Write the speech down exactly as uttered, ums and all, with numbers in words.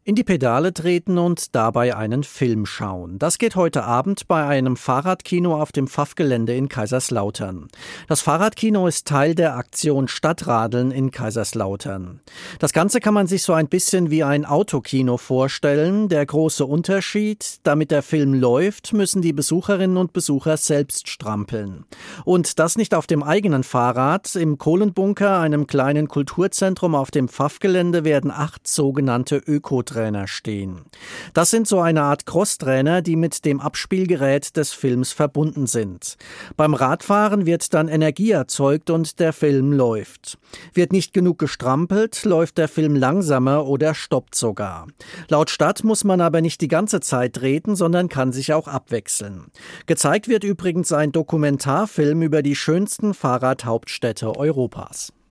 In die Pedale treten und dabei einen Film schauen. Das geht heute Abend bei einem Fahrradkino auf dem Pfaff-Gelände in Kaiserslautern. Das Fahrradkino ist Teil der Aktion Stadtradeln in Kaiserslautern. Das Ganze kann man sich so ein bisschen wie ein Autokino vorstellen. Der große Unterschied: Damit der Film läuft, müssen die Besucherinnen und Besucher selbst strampeln. Und das nicht auf dem eigenen Fahrrad. Im Kohlenbunker, einem kleinen Kulturzentrum auf dem Pfaff-Gelände, werden acht sogenannte Ökotrainer stehen. Das sind so eine Art Crosstrainer, die mit dem Abspielgerät des Films verbunden sind. Beim Radfahren wird dann Energie erzeugt und der Film läuft. Wird nicht genug gestrampelt, läuft der Film langsamer oder stoppt sogar. Laut Stadt muss man aber nicht die ganze Zeit treten, sondern kann sich auch abwechseln. Gezeigt wird übrigens ein Dokumentarfilm über die schönsten Fahrradhauptstädte Europas.